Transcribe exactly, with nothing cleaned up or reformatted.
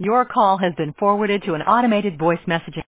Your call has been forwarded to an automated voice messaging